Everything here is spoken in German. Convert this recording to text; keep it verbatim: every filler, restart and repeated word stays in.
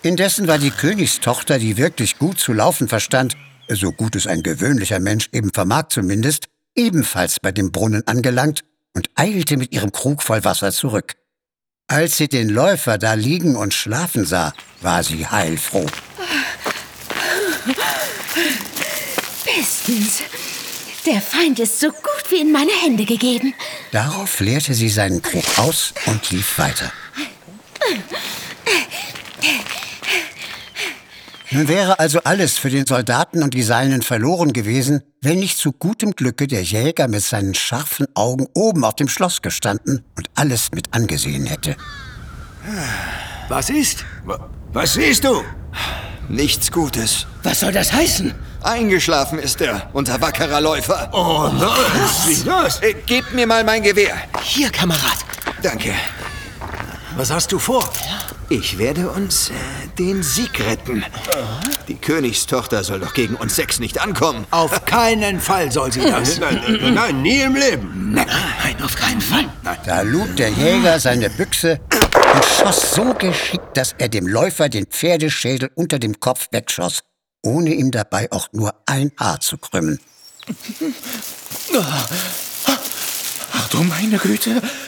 Indessen war die Königstochter, die wirklich gut zu laufen verstand, so gut es ein gewöhnlicher Mensch eben vermag zumindest, ebenfalls bei dem Brunnen angelangt und eilte mit ihrem Krug voll Wasser zurück. Als sie den Läufer da liegen und schlafen sah, war sie heilfroh. Bestens. Der Feind ist so gut wie in meine Hände gegeben. Darauf leerte sie seinen Krug aus und lief weiter. Nun wäre also alles für den Soldaten und die Seinen verloren gewesen, wenn nicht zu gutem Glücke der Jäger mit seinen scharfen Augen oben auf dem Schloss gestanden und alles mit angesehen hätte. Was ist? Was siehst du? Nichts Gutes. Was soll das heißen? Eingeschlafen ist er, unser wackerer Läufer. Oh nein! Wie das? Äh, gebt mir mal mein Gewehr. Hier, Kamerad. Danke. Was hast du vor? Ich werde uns äh, den Sieg retten. Die Königstochter soll doch gegen uns sechs nicht ankommen. Auf keinen Fall soll sie das. Nein, nein, nein, nie im Leben. Nein, nein, auf keinen Fall. Nein. Da lud der Jäger seine Büchse und schoss so geschickt, dass er dem Läufer den Pferdeschädel unter dem Kopf wegschoss, ohne ihm dabei auch nur ein Haar zu krümmen. Ach du meine Güte,